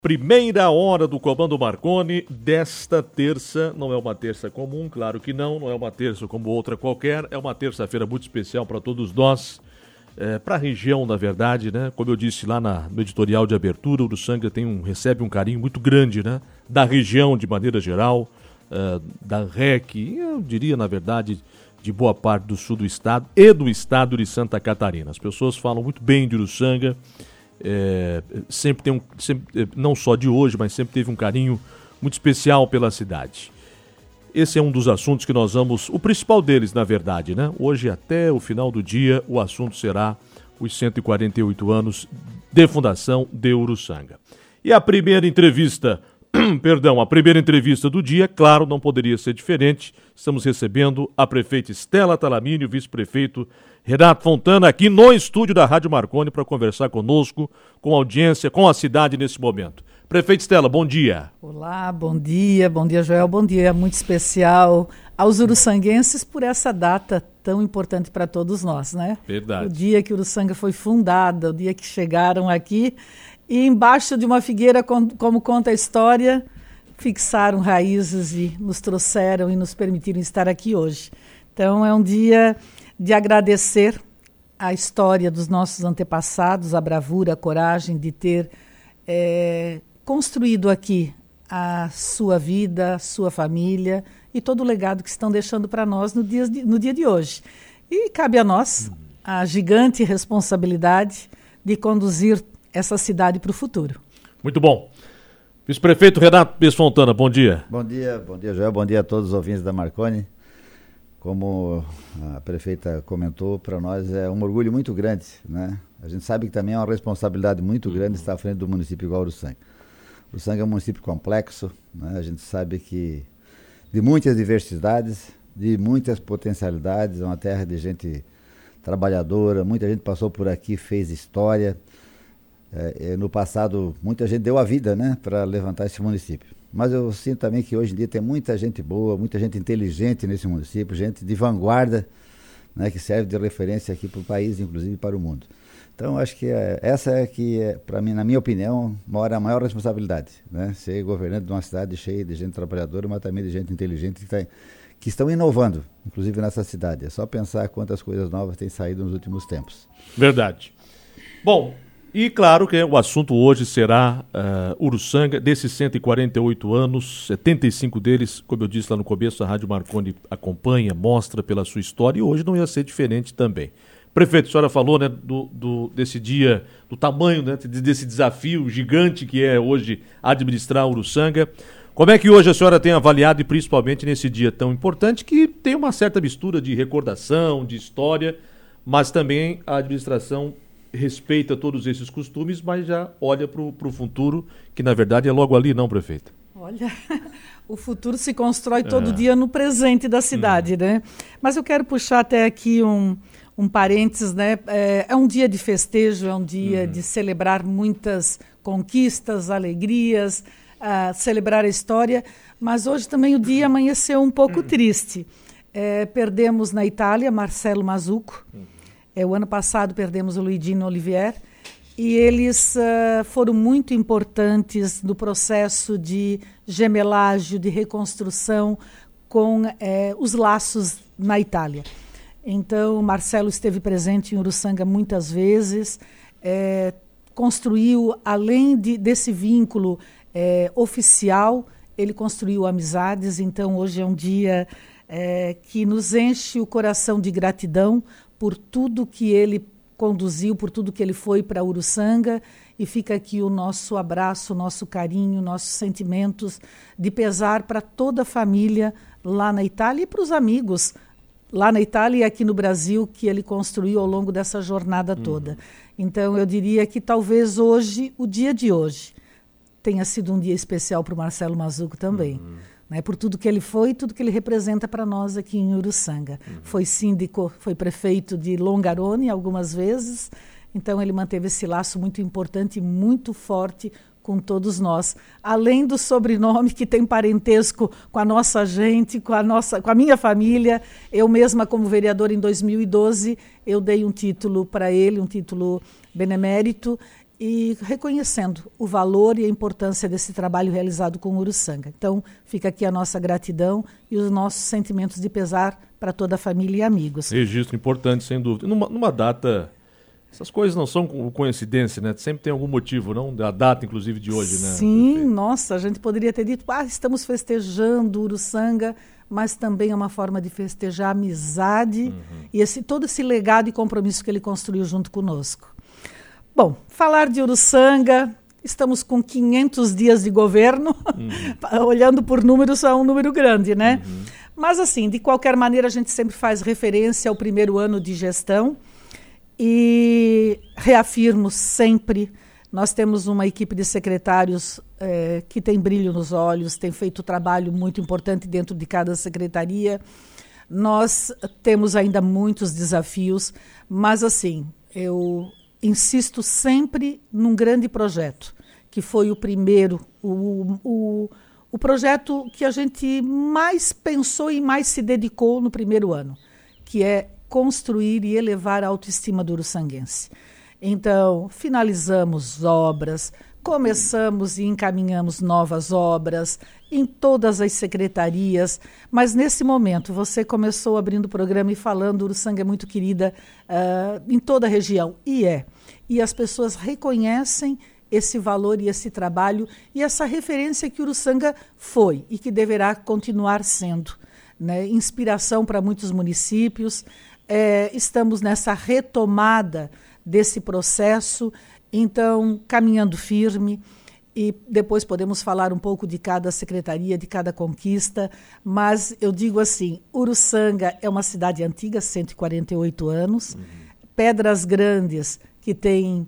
Primeira hora do Comando Marconi desta terça. Não é uma terça comum, claro que não é uma terça como outra qualquer, é uma terça-feira muito especial para todos nós, para a região, na verdade, né? Como eu disse lá no editorial de abertura, o Uruçanga recebe um carinho muito grande, né? Da região de maneira geral, da REC, eu diria, na verdade, de boa parte do sul do estado e do estado de Santa Catarina. As pessoas falam muito bem de Uruçanga. Sempre não só de hoje, mas sempre teve um carinho muito especial pela cidade. Esse é um dos assuntos que nós vamos, o principal deles, na verdade, né? Hoje, até o final do dia, o assunto será os 148 anos de fundação de Uruçanga. E a primeira entrevista, a primeira entrevista do dia, claro, não poderia ser diferente. Estamos recebendo a prefeita Estela Talamini, o vice-prefeito Renato Fontana, aqui no estúdio da Rádio Marconi para conversar conosco, com a audiência, com a cidade nesse momento. Prefeita Estela, bom dia. Olá, bom dia Joel, bom dia muito especial aos uruçanguenses por essa data tão importante para todos nós, né? Verdade. O dia que Uruçanga foi fundada, o dia que chegaram aqui e embaixo de uma figueira, como conta a história, fixaram raízes e nos trouxeram e nos permitiram estar aqui hoje. Então é um dia de agradecer a história dos nossos antepassados, a bravura, a coragem de ter construído aqui a sua vida, a sua família e todo o legado que estão deixando para nós no dia de hoje. E cabe a nós a gigante responsabilidade de conduzir essa cidade para o futuro. Muito bom. Vice-prefeito Renato Fontana, bom dia. Bom dia, Joel, bom dia a todos os ouvintes da Marconi. Como a prefeita comentou, para nós é um orgulho muito grande, né? A gente sabe que também é uma responsabilidade muito grande estar à frente do município igual Uruçanga. Uruçanga é um município complexo, né? A gente sabe que de muitas diversidades, de muitas potencialidades, é uma terra de gente trabalhadora, muita gente passou por aqui, fez história. No passado, muita gente deu a vida, né, para levantar esse município. Mas eu sinto também que hoje em dia tem muita gente boa, muita gente inteligente nesse município, gente de vanguarda, né, que serve de referência aqui para o país, inclusive para o mundo. Então, acho que essa é que, para mim, na minha opinião, mora a maior responsabilidade, né, ser governante de uma cidade cheia de gente trabalhadora, mas também de gente inteligente que estão inovando, inclusive nessa cidade. É só pensar quantas coisas novas têm saído nos últimos tempos. Verdade. Bom, e claro que o assunto hoje será Uruçanga, desses 148 anos, 75 deles, como eu disse lá no começo, a Rádio Marconi acompanha, mostra pela sua história, e hoje não ia ser diferente também. Prefeito, a senhora falou, né, desse dia, do tamanho, né, desse desafio gigante que é hoje administrar Uruçanga. Como é que hoje a senhora tem avaliado, e principalmente nesse dia tão importante, que tem uma certa mistura de recordação, de história, mas também a administração respeita todos esses costumes, mas já olha para o futuro, que na verdade é logo ali, não, prefeita? Olha, o futuro se constrói todo dia no presente da cidade, né? Mas eu quero puxar até aqui um parênteses, né? É um dia de festejo, é um dia de celebrar muitas conquistas, alegrias, celebrar a história, mas hoje também o dia amanheceu um pouco triste. Perdemos na Itália Marcelo Mazzucco. O ano passado perdemos o Luigino Olivier e eles foram muito importantes no processo de gemelagem, de reconstrução com os laços na Itália. Então, Marcelo esteve presente em Uruçanga muitas vezes, construiu, além desse vínculo oficial, ele construiu amizades. Então, hoje é um dia que nos enche o coração de gratidão por tudo que ele conduziu, por tudo que ele foi para Uruçanga, e fica aqui o nosso abraço, o nosso carinho, nossos sentimentos de pesar para toda a família lá na Itália e para os amigos lá na Itália e aqui no Brasil que ele construiu ao longo dessa jornada toda. Então eu diria que talvez hoje, o dia de hoje, tenha sido um dia especial para o Marcelo Mazzucco também. Né, por tudo que ele foi, tudo que ele representa para nós aqui em Uruçanga. Foi síndico, foi prefeito de Longarone algumas vezes, então ele manteve esse laço muito importante e muito forte com todos nós. Além do sobrenome que tem parentesco com a nossa gente, com a minha família, eu mesma como vereadora em 2012, eu dei um título para ele, um título benemérito, e reconhecendo o valor e a importância desse trabalho realizado com o Uruçanga. Então, fica aqui a nossa gratidão e os nossos sentimentos de pesar para toda a família e amigos. Registro importante, sem dúvida. Numa data, essas coisas não são coincidência, né? Sempre tem algum motivo, não? A data, inclusive, de hoje, né? Sim, Perfeito. Nossa, a gente poderia ter dito, estamos festejando o Uruçanga, mas também é uma forma de festejar a amizade e todo esse legado e compromisso que ele construiu junto conosco. Bom, falar de Uruçanga, estamos com 500 dias de governo, olhando por números, é um número grande, né? Mas assim, de qualquer maneira, a gente sempre faz referência ao primeiro ano de gestão e reafirmo sempre, nós temos uma equipe de secretários que tem brilho nos olhos, tem feito trabalho muito importante dentro de cada secretaria. Nós temos ainda muitos desafios, mas assim, eu insisto sempre num grande projeto, que foi o primeiro, o projeto que a gente mais pensou e mais se dedicou no primeiro ano, que é construir e elevar a autoestima do uruçanguense. Então, finalizamos obras, começamos e encaminhamos novas obras em todas as secretarias, mas nesse momento você começou abrindo o programa e falando Uruçanga é muito querida em toda a região, e as pessoas reconhecem esse valor e esse trabalho e essa referência que Uruçanga foi e que deverá continuar sendo, né? Inspiração para muitos municípios. Estamos nessa retomada desse processo, então caminhando firme, e depois podemos falar um pouco de cada secretaria, de cada conquista, mas eu digo assim, Uruçanga é uma cidade antiga, 148 anos, Pedras Grandes, que tem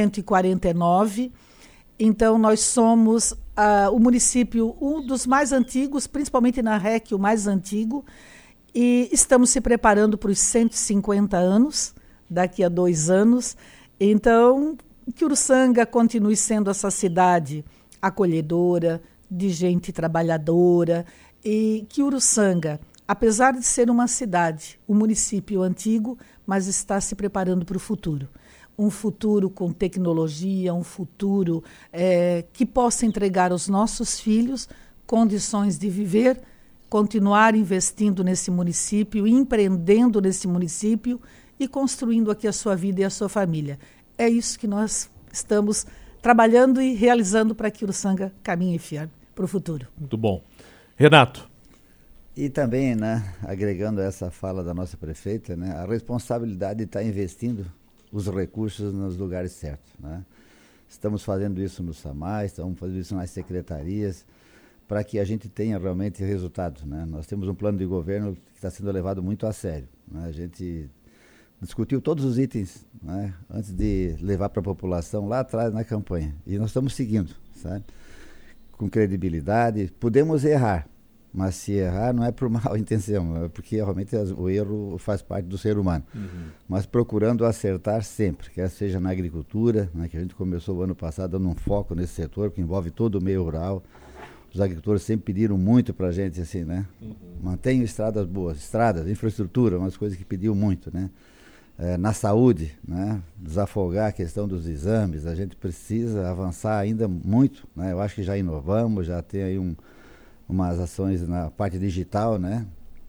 149, então nós somos o município, um dos mais antigos, principalmente na REC, o mais antigo, e estamos se preparando para os 150 anos, daqui a 2 anos, então que Uruçanga continue sendo essa cidade acolhedora, de gente trabalhadora, e que Uruçanga, apesar de ser uma cidade, um município antigo, mas está se preparando para o futuro. Um futuro com tecnologia, um futuro que possa entregar aos nossos filhos condições de viver, continuar investindo nesse município, empreendendo nesse município e construindo aqui a sua vida e a sua família. É isso que nós estamos trabalhando e realizando para que Uruçanga caminhe firme para o futuro. Muito bom. Renato. E também, né, agregando essa fala da nossa prefeita, né, a responsabilidade de estar investindo os recursos nos lugares certos, né? Estamos fazendo isso no SAMAI, estamos fazendo isso nas secretarias, para que a gente tenha realmente resultados, né? Nós temos um plano de governo que está sendo levado muito a sério, né? A gente discutiu todos os itens, né, antes de levar para a população lá atrás na campanha. E nós estamos seguindo, sabe? Com credibilidade. Podemos errar, mas se errar não é por mal intenção, é porque realmente o erro faz parte do ser humano. Mas procurando acertar sempre, quer seja na agricultura, né, que a gente começou o ano passado dando um foco nesse setor, que envolve todo o meio rural. Os agricultores sempre pediram muito para a gente, assim, né? Mantenham estradas boas, estradas, infraestrutura, umas coisas que pediam muito, né? Na saúde, né? Desafogar a questão dos exames, a gente precisa avançar ainda muito, né? Eu acho que já inovamos, já tem aí umas ações na parte digital, né?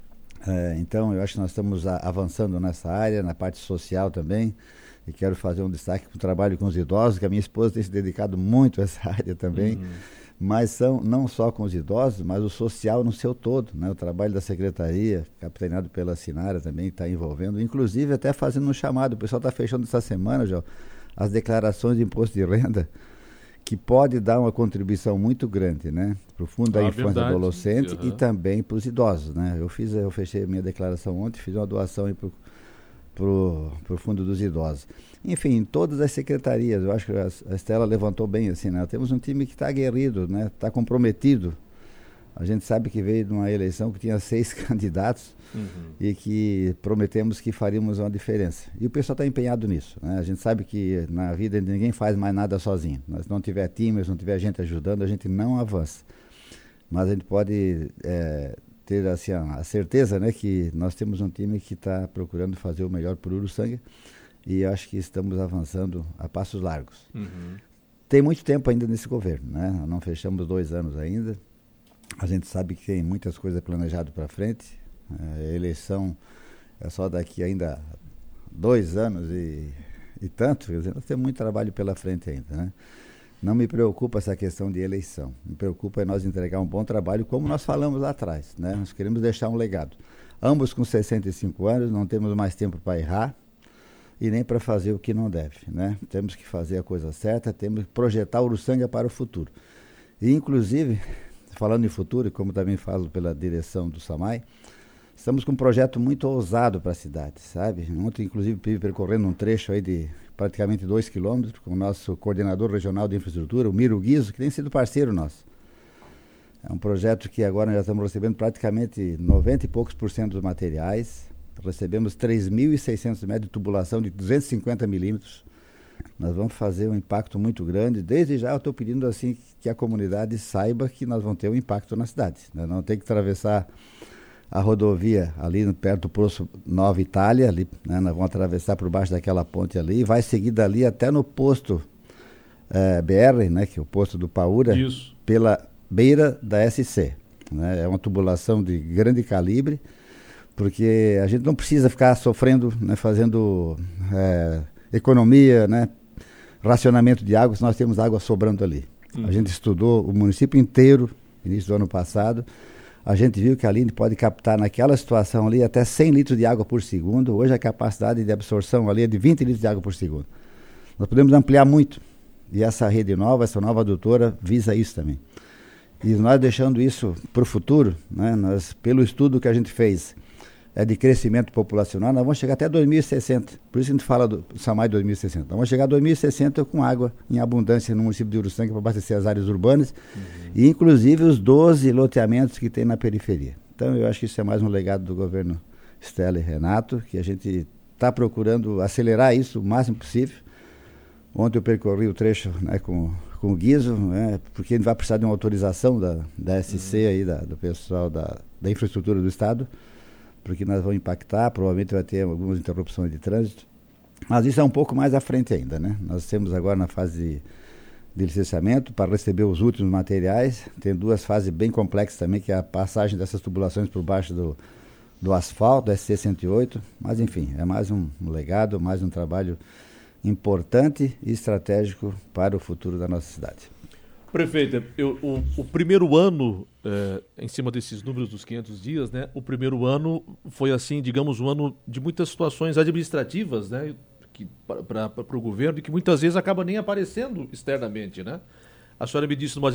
Então eu acho que nós estamos avançando nessa área, na parte social também, e quero fazer um destaque para o trabalho com os idosos, que a minha esposa tem se dedicado muito a essa área também, mas são não só com os idosos, mas o social no seu todo, né? O trabalho da secretaria, capitaneado pela Sinara também, está envolvendo, inclusive até fazendo um chamado, o pessoal está fechando essa semana já as declarações de imposto de renda, que pode dar uma contribuição muito grande, né? Para o Fundo da Infância e Adolescente e também para os idosos, né? Eu fechei minha declaração ontem, fiz uma doação aí para o Fundo dos Idosos. Enfim, todas as secretarias, eu acho que a Estela levantou bem assim, né? Temos um time que está aguerrido, né? Está comprometido. A gente sabe que veio de uma eleição que tinha 6 candidatos e que prometemos que faríamos uma diferença. E o pessoal está empenhado nisso, né? A gente sabe que na vida ninguém faz mais nada sozinho. Se não tiver time, se não tiver gente ajudando, a gente não avança. Mas a gente pode ter assim, a certeza, né, que nós temos um time que está procurando fazer o melhor por Uruçanga e eu acho que estamos avançando a passos largos. Tem muito tempo ainda nesse governo, né? Não fechamos 2 anos ainda. A gente sabe que tem muitas coisas planejadas para frente. A eleição é só daqui ainda 2 anos e tanto. Quer dizer, nós temos muito trabalho pela frente ainda, né? Não me preocupa essa questão de eleição. Me preocupa é nós entregar um bom trabalho, como nós falamos lá atrás, né? Nós queremos deixar um legado. Ambos com 65 anos, não temos mais tempo para errar e nem para fazer o que não deve, né? Temos que fazer a coisa certa, temos que projetar Uruçanga para o futuro. E, inclusive, falando em futuro, como também falo pela direção do SAMAI, estamos com um projeto muito ousado para a cidade, sabe? Ontem, inclusive, estive percorrendo um trecho aí de praticamente 2 quilômetros com o nosso coordenador regional de infraestrutura, o Miro Guizo, que tem sido parceiro nosso. É um projeto que agora nós já estamos recebendo praticamente 90 e poucos % dos materiais. Recebemos 3.600 metros de tubulação de 250 milímetros. Nós vamos fazer um impacto muito grande. Desde já eu estou pedindo assim que a comunidade saiba que nós vamos ter um impacto na cidade. Nós não tem que atravessar a rodovia ali perto do Poço Nova Itália, ali, né? Nós vamos atravessar por baixo daquela ponte ali e vai seguir dali até no posto BR, né? Que é o posto do Paúra, pela beira da SC. Né? É uma tubulação de grande calibre, porque a gente não precisa ficar sofrendo, né? Fazendo economia, né? Racionamento de água, se nós temos água sobrando ali. A gente estudou o município inteiro, início do ano passado. A gente viu que a Aline pode captar naquela situação ali até 100 litros de água por segundo. Hoje a capacidade de absorção ali é de 20 litros de água por segundo. Nós podemos ampliar muito. E essa rede nova, essa nova adutora, visa isso também. E nós deixando isso para o futuro, né, nós, pelo estudo que a gente fez de crescimento populacional, nós vamos chegar até 2060. Por isso a gente fala do SAMAI 2060. Nós vamos chegar a 2060 com água em abundância no município de Uruçanga para abastecer as áreas urbanas e inclusive os 12 loteamentos que tem na periferia. Então eu acho que isso é mais um legado do governo Stella e Renato, que a gente está procurando acelerar isso o máximo possível. Ontem eu percorri o trecho, né, com o Guizo, né, porque ele vai precisar de uma autorização da SC aí, do pessoal da infraestrutura do Estado, porque nós vamos impactar, provavelmente vai ter algumas interrupções de trânsito, mas isso é um pouco mais à frente ainda, né? Nós estamos agora na fase de licenciamento para receber os últimos materiais, tem 2 fases bem complexas também, que é a passagem dessas tubulações por baixo do asfalto, do SC-108, mas enfim, é mais um legado, mais um trabalho importante e estratégico para o futuro da nossa cidade. Prefeita, o primeiro ano, em cima desses números dos 500 dias, né? O primeiro ano foi, assim, digamos, um ano de muitas situações administrativas, né? Para o governo e que muitas vezes acaba nem aparecendo externamente, né? A senhora me disse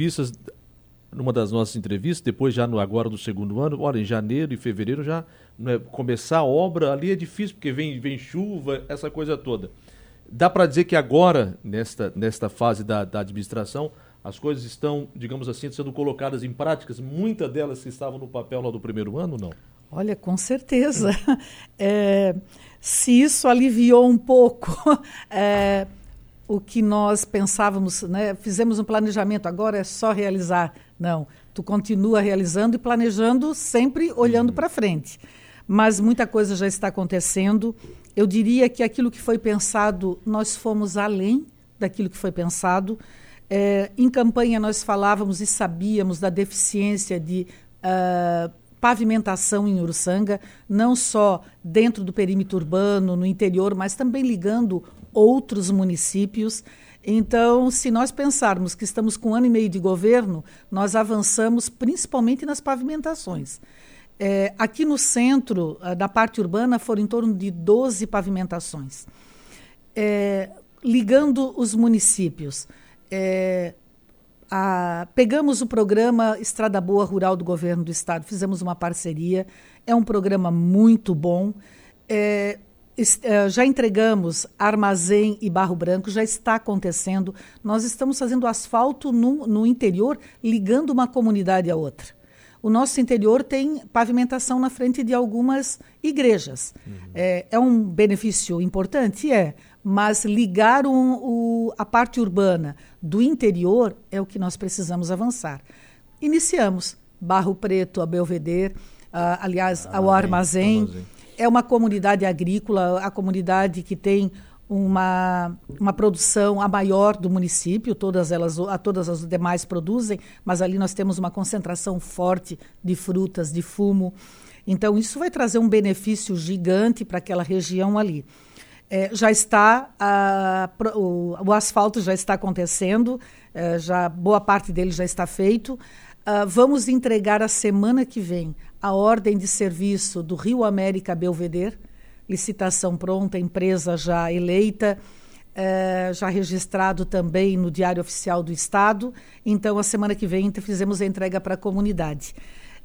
numa das nossas entrevistas, depois já agora do segundo ano, olha, em janeiro e fevereiro já, né, começar a obra ali é difícil, porque vem chuva, essa coisa toda. Dá para dizer que agora, nesta fase da administração, as coisas estão, digamos assim, sendo colocadas em práticas, muitas delas que estavam no papel lá do primeiro ano, não? Olha, com certeza. Se isso aliviou um pouco o que nós pensávamos, né? Fizemos um planejamento, agora é só realizar. Não, tu continua realizando e planejando, sempre olhando para frente. Mas muita coisa já está acontecendo. Eu diria que aquilo que foi pensado, nós fomos além daquilo que foi pensado. Em campanha nós falávamos e sabíamos da deficiência de pavimentação em Uruçanga, não só dentro do perímetro urbano, no interior, mas também ligando outros municípios. Então, se nós pensarmos que estamos com 1 ano e meio de governo, nós avançamos principalmente nas pavimentações. Aqui no centro, da parte urbana, foram em torno de 12 pavimentações. Ligando os municípios. Pegamos o programa Estrada Boa Rural do Governo do Estado, fizemos uma parceria, é um programa muito bom. Já entregamos Armazém e Barro Branco, já está acontecendo. Nós estamos fazendo asfalto no interior, ligando uma comunidade à outra. O nosso interior tem pavimentação na frente de algumas igrejas. É um benefício importante? Mas ligar a parte urbana do interior é o que nós precisamos avançar. Iniciamos Barro Preto, a Belvedere, aliás, ao Armazém. É uma comunidade agrícola, a comunidade que tem uma produção a maior do município, todas as demais produzem, mas ali nós temos uma concentração forte de frutas, de fumo. Então, isso vai trazer um benefício gigante para aquela região ali. Já está, o asfalto já está acontecendo, já boa parte dele já está feito. Vamos entregar a semana que vem a ordem de serviço do Rio América Belvedere, licitação pronta, empresa já eleita, já registrado também no Diário Oficial do Estado. Então, a semana que vem fizemos a entrega para a comunidade.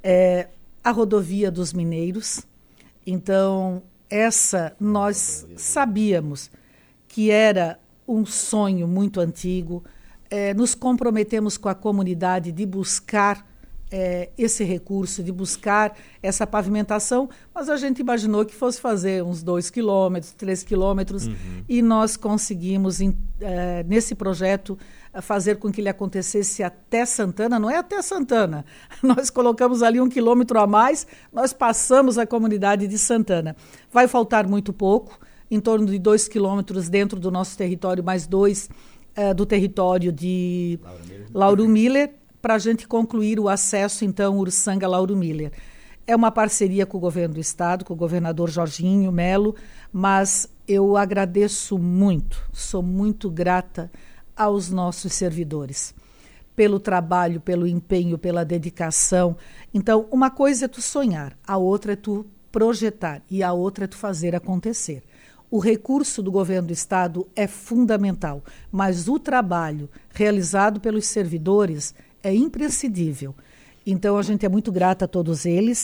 A rodovia dos Mineiros. Então, essa nós sabíamos que era um sonho muito antigo. Nos comprometemos com a comunidade de buscar esse recurso, de buscar essa pavimentação, mas a gente imaginou que fosse fazer uns 2 quilômetros, 3 quilômetros, e nós conseguimos, nesse projeto, fazer com que ele acontecesse até Santana. Não é até Santana, nós colocamos ali 1 quilômetro a mais, nós passamos a comunidade de Santana. Vai faltar muito pouco, em torno de 2 quilômetros dentro do nosso território, mais 2 do território de Lauro Miller, para a gente concluir o acesso, então, Uruçanga-Lauro Miller. É uma parceria com o governo do Estado, com o governador Jorginho Melo, mas eu agradeço muito, sou muito grata aos nossos servidores, pelo trabalho, pelo empenho, pela dedicação. Então, uma coisa é tu sonhar, a outra é tu projetar e a outra é tu fazer acontecer. O recurso do governo do Estado é fundamental, mas o trabalho realizado pelos servidores é imprescindível. Então, a gente é muito grata a todos eles.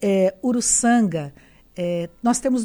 Uruçanga, nós temos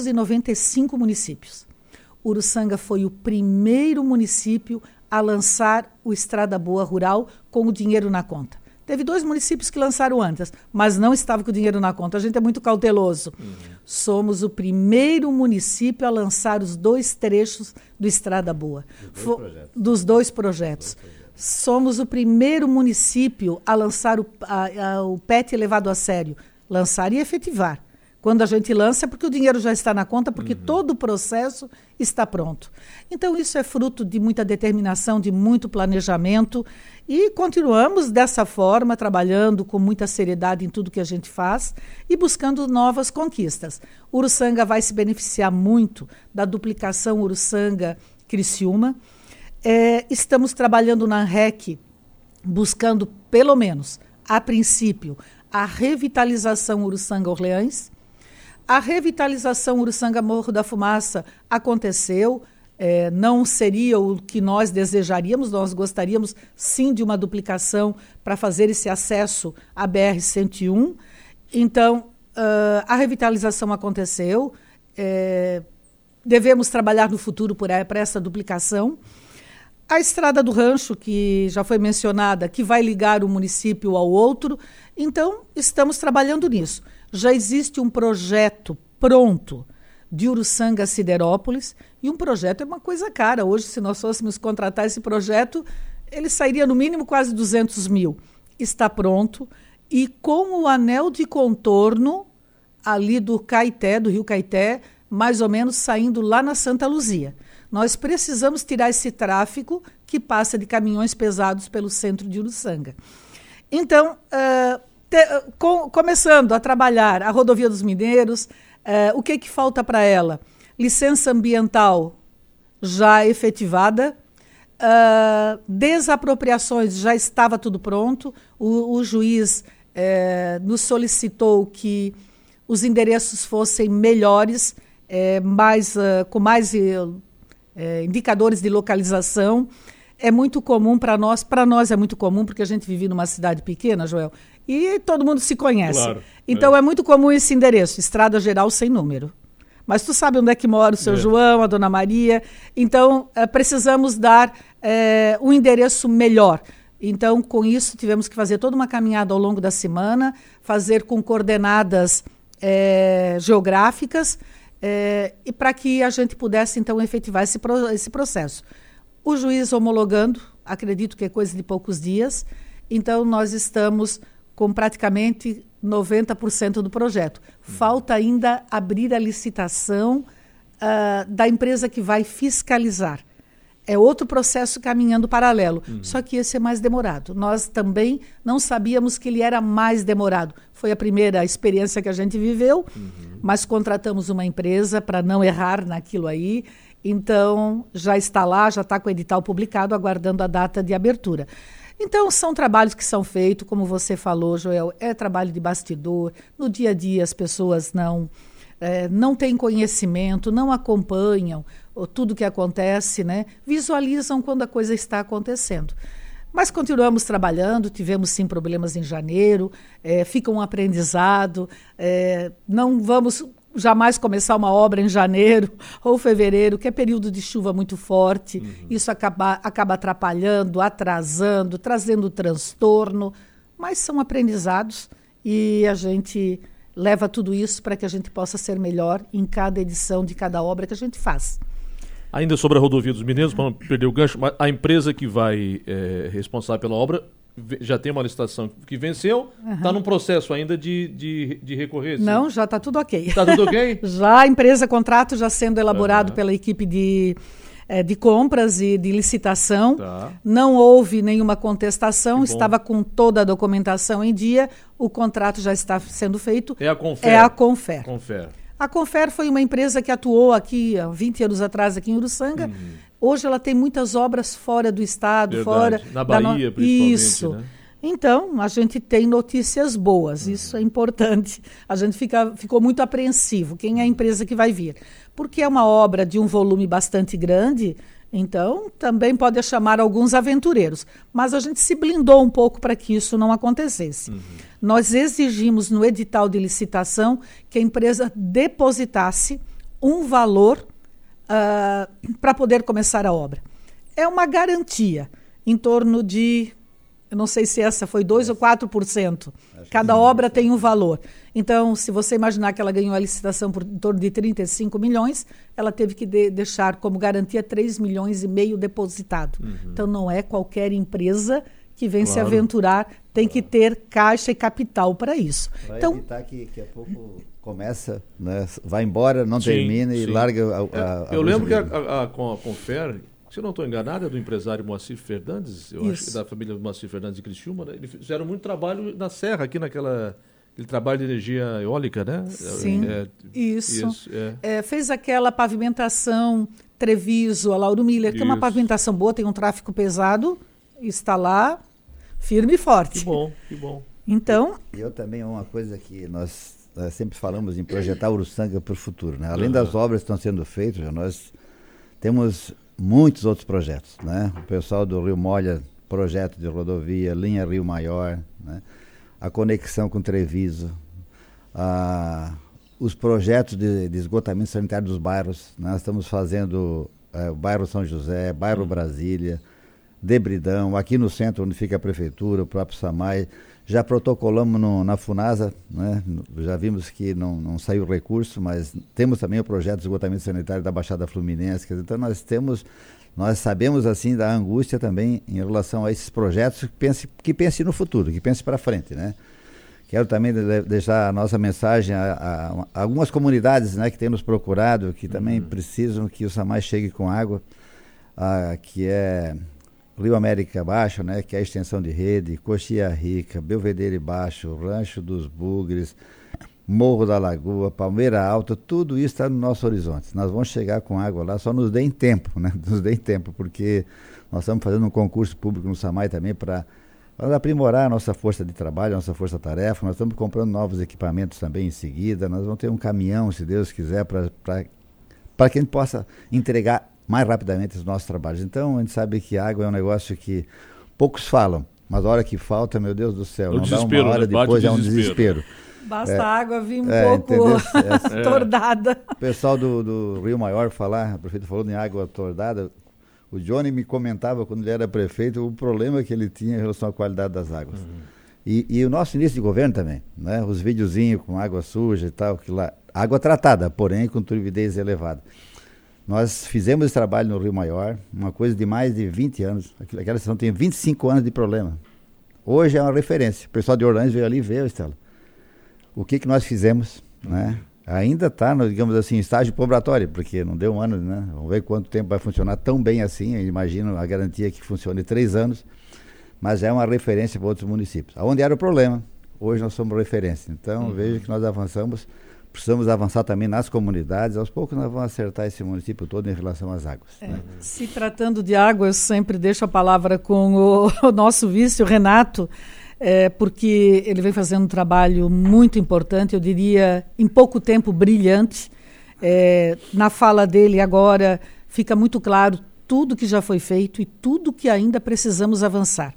295 municípios. Uruçanga foi o primeiro município a lançar o Estrada Boa Rural com o dinheiro na conta. Teve 2 municípios que lançaram antes, mas não estava com o dinheiro na conta. A gente é muito cauteloso. Somos o primeiro município a lançar os 2 trechos do Estrada Boa. Dos 2 projetos. Somos o primeiro município a lançar o PET levado a sério. Lançar e efetivar. Quando a gente lança é porque o dinheiro já está na conta, porque todo o processo está pronto. Então, isso é fruto de muita determinação, de muito planejamento, e continuamos dessa forma, trabalhando com muita seriedade em tudo que a gente faz e buscando novas conquistas. Uruçanga vai se beneficiar muito da duplicação Uruçanga-Criciúma. Estamos trabalhando na REC, buscando, pelo menos, a princípio, a revitalização Uruçanga-Orleans. A revitalização Uruçanga-Morro da Fumaça aconteceu, não seria o que nós desejaríamos, nós gostaríamos sim de uma duplicação para fazer esse acesso à BR-101. Então, a revitalização aconteceu, devemos trabalhar no futuro para essa duplicação. A Estrada do Rancho, que já foi mencionada, que vai ligar um município ao outro, então estamos trabalhando nisso. Já existe um projeto pronto de Uruçanga a Siderópolis, e um projeto é uma coisa cara. Hoje, se nós fôssemos contratar esse projeto, ele sairia no mínimo quase 200 mil. Está pronto, e com o anel de contorno ali do Caeté, do Rio Caeté, mais ou menos saindo lá na Santa Luzia. Nós precisamos tirar esse tráfego que passa de caminhões pesados pelo centro de Uruçanga. Então, começando a trabalhar a rodovia dos Mineiros, o que falta para ela? Licença ambiental já efetivada, desapropriações já estava tudo pronto, o juiz nos solicitou que os endereços fossem melhores, com mais indicadores de localização. É muito comum para nós é muito comum, porque a gente vive numa cidade pequena, Joel, e todo mundo se conhece. Claro, então é muito comum esse endereço, Estrada Geral sem número. Mas tu sabe onde é que mora o seu João, a dona Maria, então precisamos dar um endereço melhor. Então, com isso, tivemos que fazer toda uma caminhada ao longo da semana, fazer com coordenadas geográficas, e para que a gente pudesse, então, efetivar esse processo. O juiz homologando, acredito que é coisa de poucos dias, então nós estamos com praticamente 90% do projeto. Falta ainda abrir a licitação da empresa que vai fiscalizar. É outro processo caminhando paralelo, só que esse é mais demorado. Nós também não sabíamos que ele era mais demorado. Foi a primeira experiência que a gente viveu, mas contratamos uma empresa para não errar naquilo aí. Então, já está lá, já está com o edital publicado, aguardando a data de abertura. Então, são trabalhos que são feitos, como você falou, Joel, é trabalho de bastidor. No dia a dia, as pessoas não têm conhecimento, não acompanham tudo que acontece, né? Visualizam quando a coisa está acontecendo. Mas continuamos trabalhando, tivemos sim problemas em janeiro, fica um aprendizado, não vamos jamais começar uma obra em janeiro ou fevereiro, que é período de chuva muito forte. Isso acaba atrapalhando, atrasando, trazendo transtorno, mas são aprendizados e a gente leva tudo isso para que a gente possa ser melhor em cada edição de cada obra que a gente faz. Ainda sobre a rodovia dos Mineiros, para não perder o gancho, a empresa que vai responsável pela obra já tem uma licitação que venceu, está num processo ainda de recorrer? Não, já está tudo ok. Está tudo ok? Já a empresa, contrato já sendo elaborado pela equipe de compras e de licitação. Tá. Não houve nenhuma contestação, estava com toda a documentação em dia, o contrato já está sendo feito. É a Confer? É a Confer. Confer. A Confer foi uma empresa que atuou aqui há 20 anos atrás, aqui em Uruçanga. Hoje ela tem muitas obras fora do estado, Verdade. fora... Na Bahia, principalmente. Isso. Né? Então, a gente tem notícias boas, isso é importante. A gente ficou muito apreensivo, quem é a empresa que vai vir. Porque é uma obra de um volume bastante grande, então também pode chamar alguns aventureiros. Mas a gente se blindou um pouco para que isso não acontecesse. Nós exigimos no edital de licitação que a empresa depositasse um valor para poder começar a obra. É uma garantia, em torno de, eu não sei se essa foi 2% ou 4%. Cada obra tem um valor. Então, se você imaginar que ela ganhou a licitação por em torno de 35 milhões, ela teve que deixar como garantia 3,5 milhões depositado. Então, não é qualquer empresa que vem se aventurar, tem que ter caixa e capital para isso. Para então, evitar que a pouco começa, né, vai embora, não termina e larga a eu lembro que a Confer, se eu não estou enganado, é do empresário Moacir Fernandes, eu acho que da família Moacir Fernandes de Criciúma, né? Eles fizeram muito trabalho na Serra, aqui aquele trabalho de energia eólica, né? Sim, isso. Fez aquela pavimentação Treviso, a Lauro Miller, que é uma pavimentação boa, tem um tráfego pesado, está lá, firme e forte. Que bom, que bom. Então... Eu também, uma coisa que nós sempre falamos em projetar Uruçanga para o futuro, né? Além das obras que estão sendo feitas, nós temos muitos outros projetos, né? O pessoal do Rio Molha, projeto de rodovia, linha Rio Maior, né? A conexão com Treviso, os projetos de esgotamento sanitário dos bairros. Nós estamos fazendo o bairro São José, bairro Brasília, Debridão, aqui no centro onde fica a prefeitura, o próprio SAMAI. Já protocolamos na FUNASA, né? Já vimos que não saiu recurso, mas temos também o projeto de esgotamento sanitário da Baixada Fluminense. Então nós sabemos assim da angústia também em relação a esses projetos que pense no futuro, que pense para frente, né? Quero também deixar a nossa mensagem a algumas comunidades, né, que têm nos procurado, que também precisam que o SAMAI chegue com água, que é Rio América Baixo, né, que é a extensão de rede, Coxia Rica, Belvedere Baixo, Rancho dos Bugres, Morro da Lagoa, Palmeira Alta, tudo isso está no nosso horizonte. Nós vamos chegar com água lá, só nos deem tempo, né? Nos deem tempo, porque nós estamos fazendo um concurso público no SAMAI também para aprimorar a nossa força de trabalho, a nossa força-tarefa. Nós estamos comprando novos equipamentos também em seguida. Nós vamos ter um caminhão, se Deus quiser, para que a gente possa entregar mais rapidamente os nossos trabalhos. Então, a gente sabe que água é um negócio que poucos falam, mas a hora que falta, meu Deus do céu, não dá uma hora, né? Depois é um desespero. Basta a água vir um pouco tordada. O pessoal do Rio Maior o prefeito falou em água tordada, o Johnny me comentava quando ele era prefeito o problema que ele tinha em relação à qualidade das águas. E o nosso início de governo também, né? Os videozinhos com água suja e tal, água tratada, porém com turbidez elevada. Nós fizemos esse trabalho no Rio Maior, uma coisa de mais de 20 anos. Aquela estação tem 25 anos de problema. Hoje é uma referência. O pessoal de Orlando veio ali ver, Estela. o que nós fizemos, né? Ainda está, digamos assim, estágio probatório, porque não deu um ano, né? Vamos ver quanto tempo vai funcionar tão bem assim. Eu imagino a garantia que funcione 3 anos, mas é uma referência para outros municípios. Onde era o problema, hoje nós somos referência. Então, vejo que nós avançamos, precisamos avançar também nas comunidades. Aos poucos nós vamos acertar esse município todo em relação às águas. Né? Se tratando de água, eu sempre deixo a palavra com o nosso vice, o Renato, porque ele vem fazendo um trabalho muito importante, eu diria, em pouco tempo, brilhante. Na fala dele agora fica muito claro tudo que já foi feito e tudo que ainda precisamos avançar.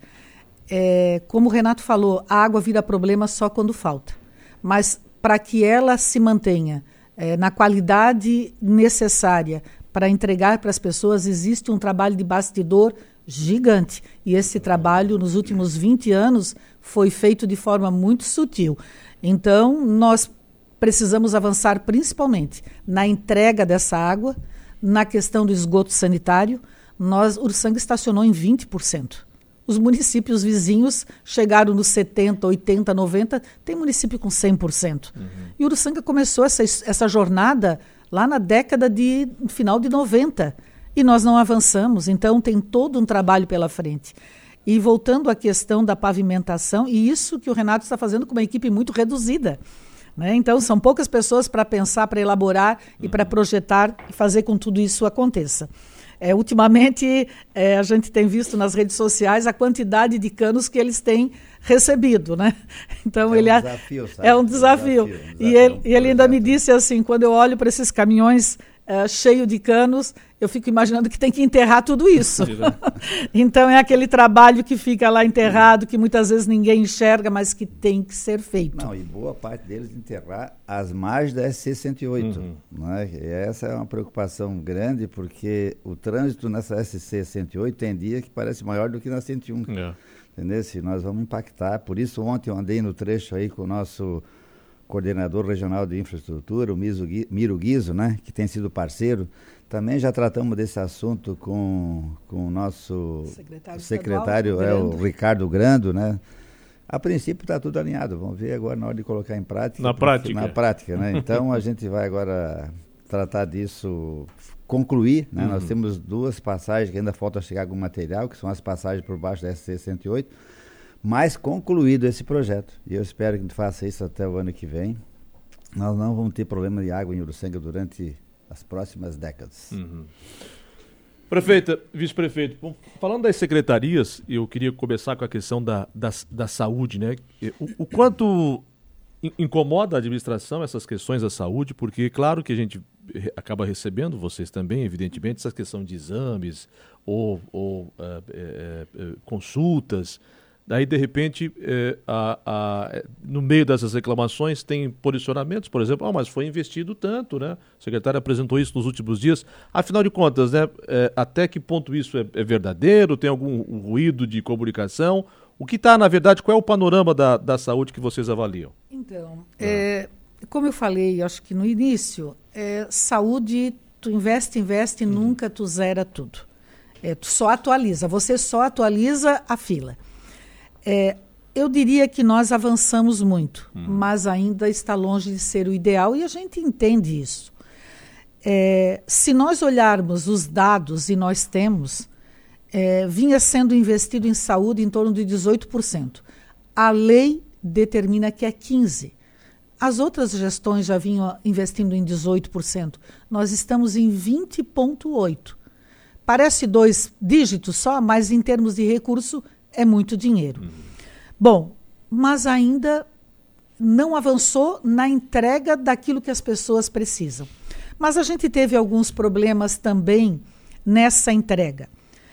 Como o Renato falou, a água vira problema só quando falta. Mas para que ela se mantenha na qualidade necessária para entregar para as pessoas, existe um trabalho de bastidor gigante. E esse trabalho, nos últimos 20 anos, foi feito de forma muito sutil. Então, nós precisamos avançar principalmente na entrega dessa água, na questão do esgoto sanitário. Uruçanga estacionou em 20%. Os municípios vizinhos chegaram nos 70%, 80%, 90%. Tem município com 100%. E Uruçanga começou essa jornada lá na década final de 90%. E nós não avançamos. Então, tem todo um trabalho pela frente. E voltando à questão da pavimentação, e isso que o Renato está fazendo com uma equipe muito reduzida. Né? Então, são poucas pessoas para pensar, para elaborar e para projetar e fazer com que tudo isso aconteça. Ultimamente, a gente tem visto nas redes sociais a quantidade de canos que eles têm recebido, né? Então, desafio, sabe? É um desafio. E ele ainda me disse assim, quando eu olho para esses caminhões cheios de canos, eu fico imaginando que tem que enterrar tudo isso. Então, é aquele trabalho que fica lá enterrado, que muitas vezes ninguém enxerga, mas que tem que ser feito. Não, e boa parte deles enterrar as margens da SC-108. Né? E essa é uma preocupação grande, porque o trânsito nessa SC-108 tem dia que parece maior do que na 101. Entendeu? Se nós vamos impactar. Por isso, ontem eu andei no trecho aí com o nosso coordenador regional de infraestrutura, o Miro Guizo, né, que tem sido parceiro. Também já tratamos desse assunto com o nosso secretário o Ricardo Grando, né? A princípio está tudo alinhado, vamos ver agora na hora de colocar em prática. Na prática, né? Então a gente vai agora tratar disso, concluir, né? Nós temos 2 passagens que ainda falta chegar com material, que são as passagens por baixo da SC-108, mas concluído esse projeto, e eu espero que a gente faça isso até o ano que vem, nós não vamos ter problema de água em Uruçanga durante as próximas décadas. Prefeita, vice-prefeito, bom, falando das secretarias, eu queria começar com a questão da saúde, né? O quanto incomoda a administração essas questões da saúde, porque claro que a gente acaba recebendo, vocês também, evidentemente, essa questão de exames ou consultas. Daí, de repente, no meio dessas reclamações, tem posicionamentos, por exemplo, mas foi investido tanto, né? O secretário apresentou isso nos últimos dias. Afinal de contas, né, até que ponto isso é verdadeiro? Tem algum ruído de comunicação? O que está, na verdade, qual é o panorama da saúde que vocês avaliam? Então, como eu falei, acho que no início, saúde, tu investe, nunca tu zera tudo. Tu só atualiza, você só atualiza a fila. Eu diria que nós avançamos muito, mas ainda está longe de ser o ideal e a gente entende isso. Se nós olharmos os dados, e nós temos, vinha sendo investido em saúde em torno de 18%. A lei determina que é 15%. As outras gestões já vinham investindo em 18%. Nós estamos em 20,8%. Parece 2 dígitos só, mas em termos de recurso é muito dinheiro. Bom, mas ainda não avançou na entrega daquilo que as pessoas precisam. Mas a gente teve alguns problemas também nessa entrega.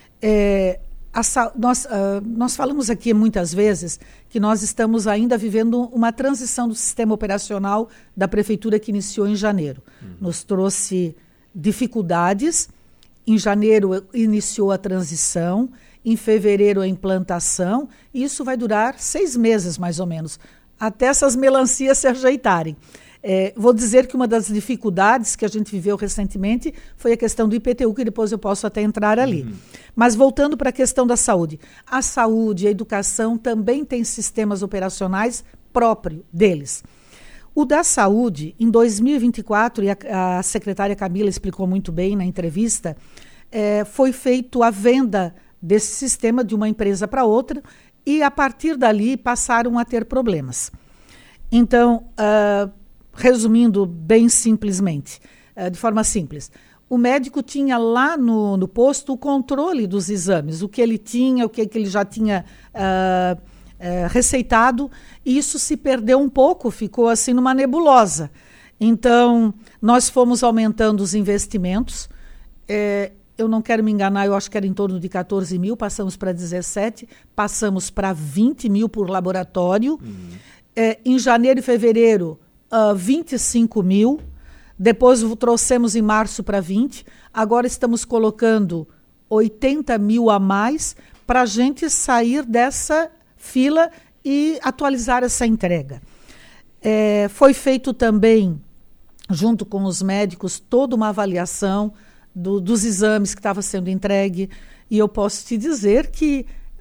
Nós falamos aqui muitas vezes que nós estamos ainda vivendo uma transição do sistema operacional da prefeitura que iniciou em janeiro. Nos trouxe dificuldades. Em janeiro iniciou a transição, em fevereiro a implantação, e isso vai durar 6 meses mais ou menos, até essas melancias se ajeitarem. Vou dizer que uma das dificuldades que a gente viveu recentemente foi a questão do IPTU, que depois eu posso até entrar ali. Mas voltando para a questão da saúde. A saúde e a educação também têm sistemas operacionais próprios deles. O da saúde, em 2024, e a secretária Camila explicou muito bem na entrevista, foi feito a venda desse sistema de uma empresa para outra e, a partir dali, passaram a ter problemas. Então, resumindo bem simplesmente, de forma simples, o médico tinha lá no posto o controle dos exames, o que ele tinha, o que ele já tinha receitado, e isso se perdeu um pouco, ficou assim numa nebulosa. Então, nós fomos aumentando os investimentos, eu não quero me enganar, eu acho que era em torno de 14 mil, passamos para 17, passamos para 20 mil por laboratório. Em janeiro e fevereiro, 25 mil, depois trouxemos em março para 20, agora estamos colocando 80 mil a mais para a gente sair dessa fila e atualizar essa entrega. Foi feito também, junto com os médicos, toda uma avaliação dos exames que estava sendo entregue, e eu posso te dizer que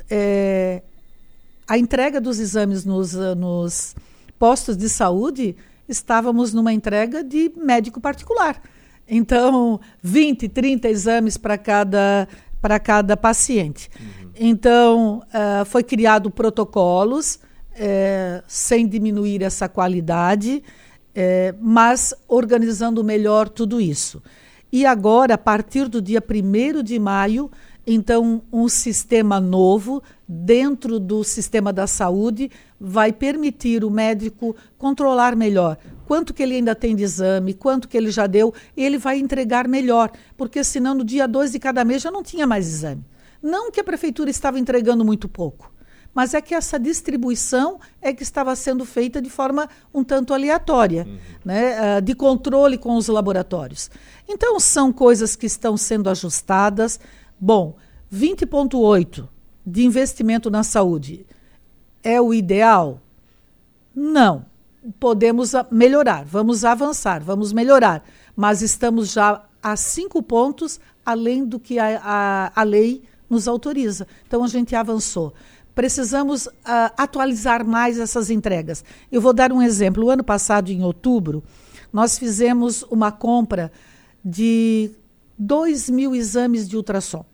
a entrega dos exames nos postos de saúde, estávamos numa entrega de médico particular. Então, 20, 30 exames para cada paciente. Então, foi criado protocolos, sem diminuir essa qualidade, mas organizando melhor tudo isso. E agora, a partir do dia 1º de maio, então, um sistema novo dentro do sistema da saúde vai permitir o médico controlar melhor quanto que ele ainda tem de exame, quanto que ele já deu, e ele vai entregar melhor, porque senão no dia 2 de cada mês já não tinha mais exame. Não que a prefeitura estava entregando muito pouco, mas é que essa distribuição que estava sendo feita de forma um tanto aleatória, né? De controle com os laboratórios. Então, são coisas que estão sendo ajustadas. Bom, 20,8 de investimento na saúde é o ideal? Não. Podemos melhorar, vamos avançar, vamos melhorar, mas estamos já a 5 pontos além do que a lei nos autoriza. Então, a gente avançou. Precisamos atualizar mais essas entregas. Eu vou dar um exemplo. O ano passado, em outubro, nós fizemos uma compra de 2.000 exames de ultrassom.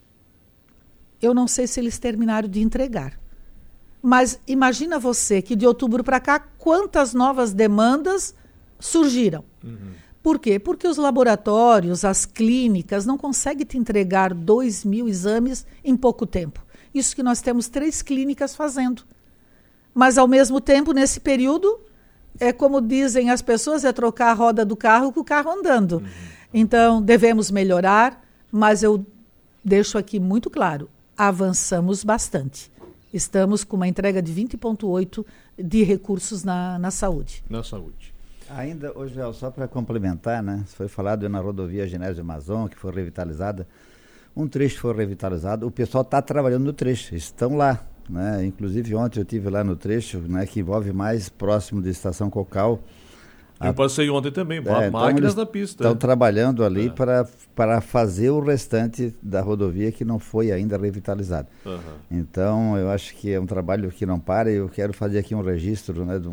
Eu não sei se eles terminaram de entregar. Mas imagina você que de outubro para cá, quantas novas demandas surgiram. Por quê? Porque os laboratórios, as clínicas, não conseguem te entregar 2.000 exames em pouco tempo. Isso que nós temos 3 clínicas fazendo. Mas, ao mesmo tempo, nesse período, como dizem as pessoas, trocar a roda do carro com o carro andando. Então, devemos melhorar, mas eu deixo aqui muito claro, avançamos bastante. Estamos com uma entrega de 20,8 de recursos na saúde. Na saúde. Ainda, hoje, só para complementar, né? Foi falado na rodovia Genésio Mazon, que foi revitalizada. Um trecho foi revitalizado, o pessoal está trabalhando no trecho, estão lá, né? Inclusive ontem eu estive lá no trecho, né, que envolve mais próximo da Estação Cocal. Eu passei ontem também, máquinas da pista. Estão trabalhando ali para fazer o restante da rodovia que não foi ainda revitalizado. Então, eu acho que é um trabalho que não para, e eu quero fazer aqui um registro, né, de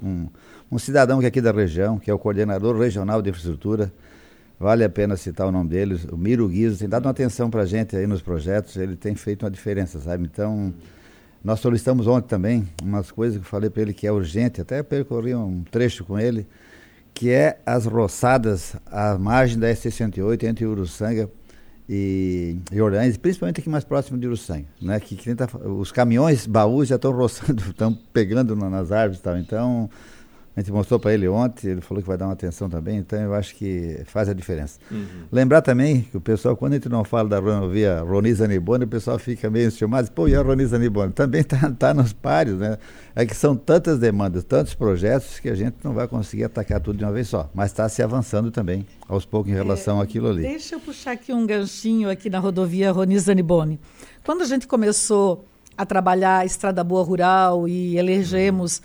um cidadão que é aqui da região, que é o coordenador regional de infraestrutura. Vale a pena citar o nome dele, o Miro Guizo, tem dado uma atenção para a gente aí nos projetos, ele tem feito uma diferença, sabe? Então, nós solicitamos ontem também umas coisas que eu falei para ele que é urgente, até percorri um trecho com ele, que é as roçadas à margem da S68 entre Uruçanga e Orleans, principalmente aqui mais próximo de Uruçanga, né? Os caminhões baús já estão roçando, estão pegando nas árvores e tal, então... A gente mostrou para ele ontem, ele falou que vai dar uma atenção também, então eu acho que faz a diferença. Lembrar também que o pessoal, quando a gente não fala da rodovia Roni Zanibone, o pessoal fica meio enciumado, e a Roni Zanibone também está nos páreos, né? É que são tantas demandas, tantos projetos, que a gente não vai conseguir atacar tudo de uma vez só, mas está se avançando também, aos poucos, em relação àquilo ali. Deixa eu puxar aqui um ganchinho aqui na rodovia Roni Zanibone. Quando a gente começou a trabalhar a Estrada Boa Rural e elegemos...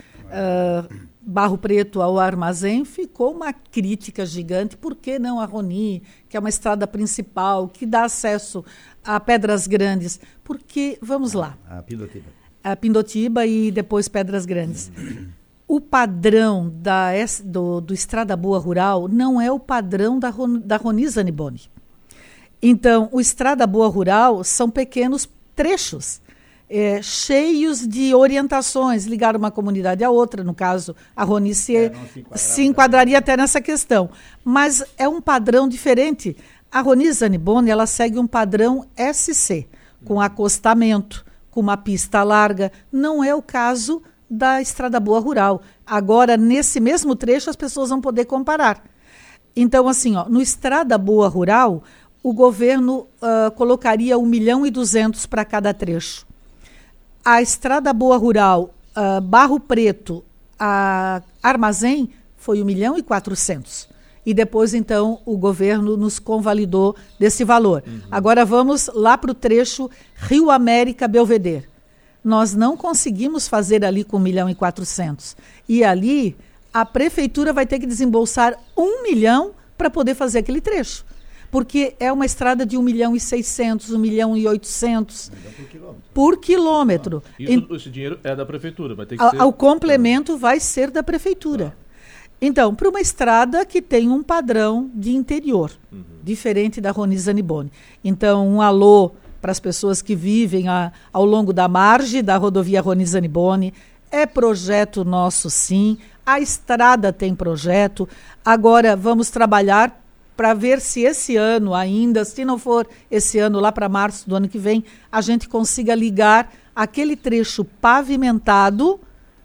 Barro Preto ao armazém, ficou uma crítica gigante. Por que não a Roni, que é uma estrada principal, que dá acesso a Pedras Grandes? Porque, vamos lá. A Pindotiba. A Pindotiba e depois Pedras Grandes. o padrão do Estrada Boa Rural não é o padrão da Roni Zaniboni. Então, o Estrada Boa Rural são pequenos trechos, cheios de orientações, ligar uma comunidade à outra. No caso, a Roni se enquadraria até nessa questão. Mas é um padrão diferente. A Roni Zaniboni, ela segue um padrão SC, com acostamento, com uma pista larga. Não é o caso da Estrada Boa Rural. Agora, nesse mesmo trecho, as pessoas vão poder comparar. Então, assim, no Estrada Boa Rural, o governo colocaria 1.200.000 para cada trecho. A Estrada Boa Rural, Barro Preto, a Armazém, foi 1.400.000. E depois, então, o governo nos convalidou desse valor. Agora vamos lá para o trecho Rio América Belvedere. Nós não conseguimos fazer ali com 1.400.000. E ali, a prefeitura vai ter que desembolsar 1 milhão para poder fazer aquele trecho. Porque é uma estrada de 1.600.000, 1.800.000 por quilômetro. Esse dinheiro é da prefeitura, vai ter que ser... O complemento vai ser da prefeitura. Então, para uma estrada que tem um padrão de interior, diferente da Roni Zaniboni. Então, um alô para as pessoas que vivem ao longo da margem da rodovia Roni Zaniboni. É projeto nosso, sim. A estrada tem projeto. Agora, vamos trabalhar para ver se esse ano ainda, se não for esse ano, lá para março do ano que vem, a gente consiga ligar aquele trecho pavimentado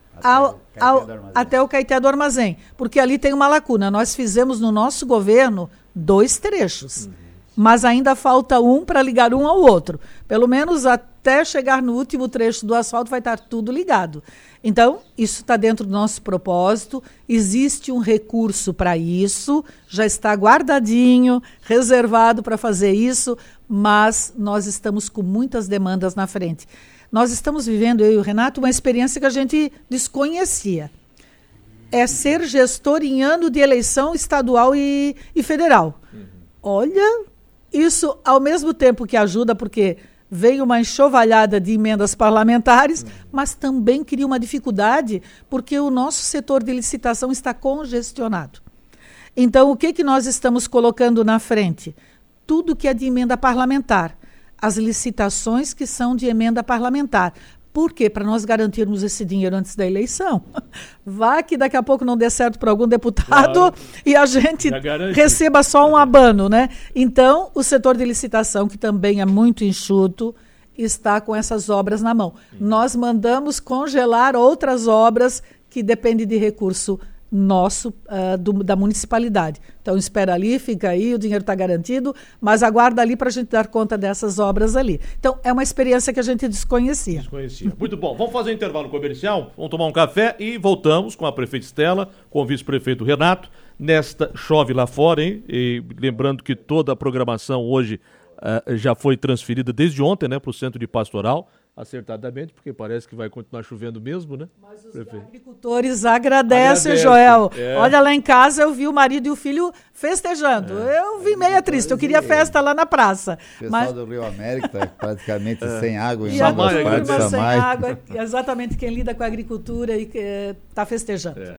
até o Caeté do Armazém, porque ali tem uma lacuna. Nós fizemos no nosso governo 2 trechos, mas ainda falta um para ligar um ao outro. Pelo menos até chegar no último trecho do asfalto vai estar tudo ligado. Então, isso está dentro do nosso propósito, existe um recurso para isso, já está guardadinho, reservado para fazer isso, mas nós estamos com muitas demandas na frente. Nós estamos vivendo, eu e o Renato, uma experiência que a gente desconhecia. É ser gestor em ano de eleição estadual e federal. Olha, isso ao mesmo tempo que ajuda, porque vem uma enxovalhada de emendas parlamentares, mas também cria uma dificuldade, porque o nosso setor de licitação está congestionado. Então, o que nós estamos colocando na frente? Tudo que é de emenda parlamentar. As licitações que são de emenda parlamentar. Por quê? Para nós garantirmos esse dinheiro antes da eleição. Vá que daqui a pouco não dê certo para algum deputado, claro, e a gente receba só um abano, né? Então, o setor de licitação, que também é muito enxuto, está com essas obras na mão. Nós mandamos congelar outras obras que dependem de recurso nosso, da municipalidade. Então, espera ali, fica aí, o dinheiro está garantido, mas aguarda ali para a gente dar conta dessas obras ali. Então, é uma experiência que a gente desconhecia. Muito bom. Vamos fazer um intervalo comercial, vamos tomar um café e voltamos com a prefeita Estela, com o vice-prefeito Renato. Nesta chove lá fora, hein? E lembrando que toda a programação hoje já foi transferida desde ontem, né, para o Centro de Pastoral, acertadamente, porque parece que vai continuar chovendo mesmo, né? Mas os agricultores agradecem, Joel. Olha, lá em casa eu vi o marido e o filho festejando. Eu vi meia triste, eu queria festa lá na praça. O pessoal do Rio América está praticamente sem água em algumas partes. Sem água, exatamente, quem lida com a agricultura e está festejando.